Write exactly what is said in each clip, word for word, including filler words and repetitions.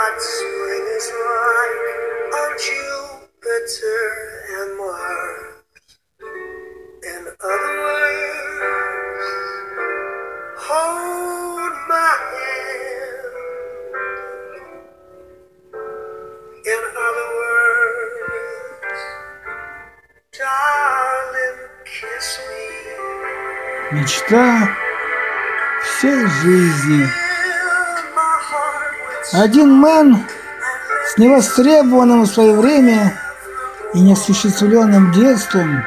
what spring is like on Jupiter and Mars. In other words, hold my hand. In other words, darling, kiss me. Мечта всей жизни. Один мэн с невостребованным в свое время и неосуществленным детством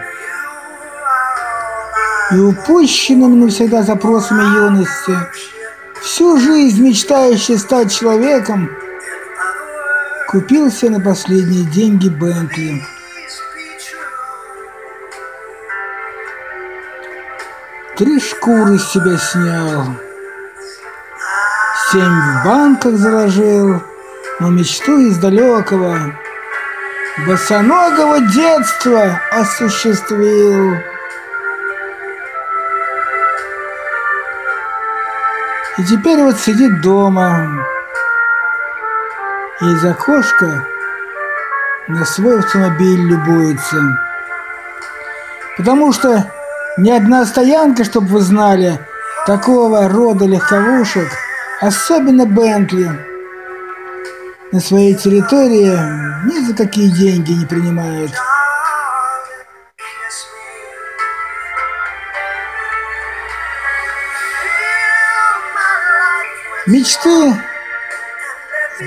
и упущенными навсегда запросами юности, всю жизнь мечтающий стать человеком, купил себе на последние деньги Бентли. Три шкуры с себя снял, семь в банках заложил, но мечту из далекого босоногого детства осуществил. И теперь вот сидит дома и из окошка на свой автомобиль любуется. Потому что ни одна стоянка, чтобы вы знали, такого рода легковушек, особенно Бентли, на своей территории ни за какие деньги не принимают. Мечты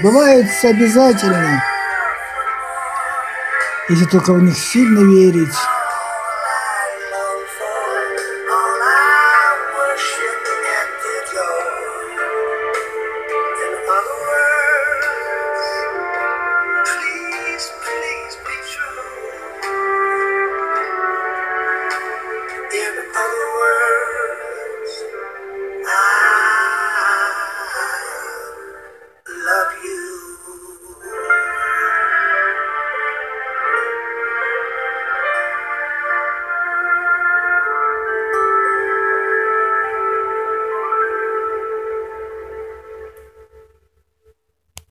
сбываются обязательно, если только в них сильно верить.